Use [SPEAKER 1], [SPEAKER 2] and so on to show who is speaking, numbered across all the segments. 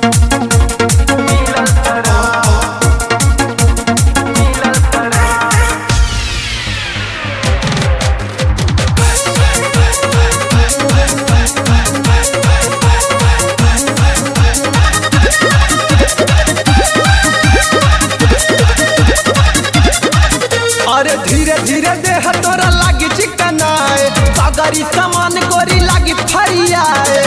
[SPEAKER 1] अरे धीरे धीरे देह तोरा लागी चिकनाए, सागरी सामान गोरी लागी फरियाए।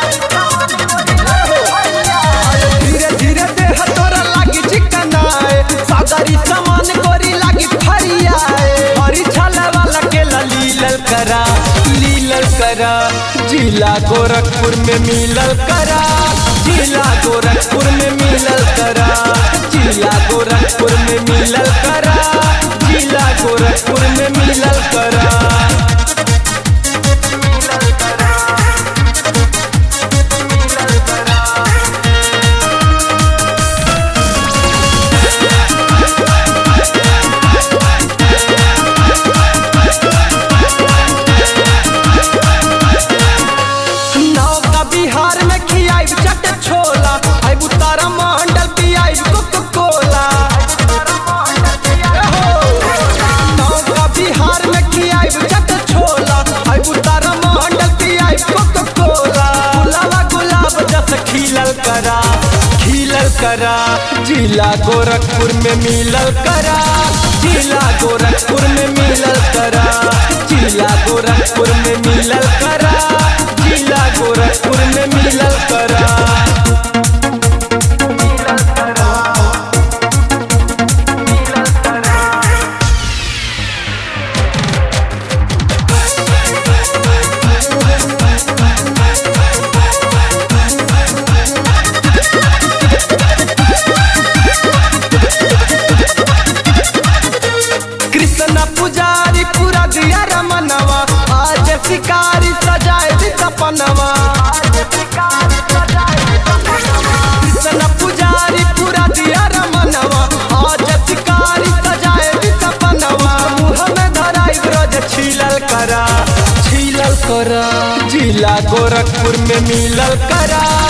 [SPEAKER 1] धीरे धीरे देह तोरा लागी चिकनाए, सागरी सामान गोरी लागी फरियाए। हरी छाले वाला केला लीलल करा, लीलल करा। जिला गोरखपुर में मिलल करा, जिला गोरखपुर में मिलल करा, जिला गोरखपुर में मिलल करा, जिला गोरखपुर में मिलल करा। नौका बिहार में खियाई चट छोला, आइबू तारा मंडल पियाई कोको कोला। नौका बिहार में खियाई चट छोला, आइबू तारा मंडल पियाई कोको कोला। गुलाबा गुलाब जस खिलल करा, खिलल करा। जिला गोरखपुर में मिलल करा, जिला गोरखपुर में मिलल करा, जिला गोरखपुर में मिलल करा, जिला गोरखपुर में मिलल करा। कृष्ण पुजारी पूरा दिया रमनवा, आज शिकारी सजाए दी सपनवा। कृष्ण पुजारी पूरा दिया रमनवा, आज शिकारी सजाए दी सपनवा। मुँह में धराई रोज छीलल करा, छीलल करा। जिला गोरखपुर में मिलल करा,